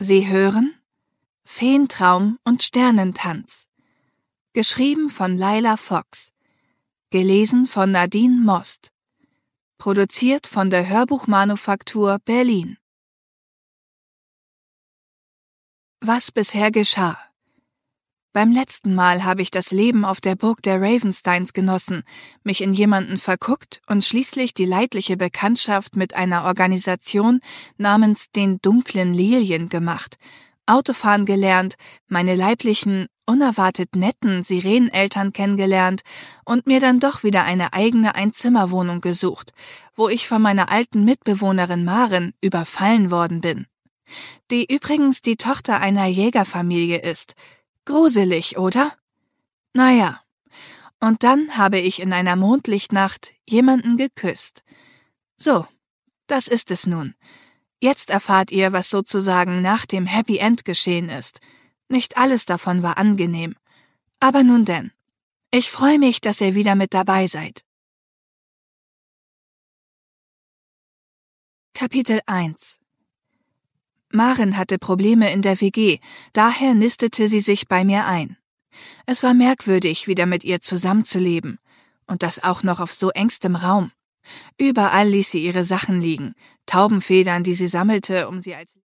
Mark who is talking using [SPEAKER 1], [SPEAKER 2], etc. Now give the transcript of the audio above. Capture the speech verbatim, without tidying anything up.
[SPEAKER 1] Sie hören Feentraum und Sternentanz. Geschrieben von Laila Fox. Gelesen von Nadine Most. Produziert von der Hörbuchmanufaktur Berlin. Was bisher geschah. Beim letzten Mal habe ich das Leben auf der Burg der Ravensteins genossen, mich in jemanden verguckt und schließlich die leidliche Bekanntschaft mit einer Organisation namens den Dunklen Lilien gemacht, Autofahren gelernt, meine leiblichen, unerwartet netten Sireneneltern kennengelernt und mir dann doch wieder eine eigene Einzimmerwohnung gesucht, wo ich von meiner alten Mitbewohnerin Maren überfallen worden bin. Die übrigens die Tochter einer Jägerfamilie ist. Gruselig, oder? Naja, und dann habe ich in einer Mondlichtnacht jemanden geküsst. So, das ist es nun. Jetzt erfahrt ihr, was sozusagen nach dem Happy End geschehen ist. Nicht alles davon war angenehm. Aber nun denn. Ich freue mich, dass ihr wieder mit dabei seid. Kapitel eins. Maren hatte Probleme in der W G, daher nistete sie sich bei mir ein. Es war merkwürdig, wieder mit ihr zusammenzuleben. Und das auch noch auf so engstem Raum. Überall ließ sie ihre Sachen liegen, Taubenfedern, die sie sammelte, um sie als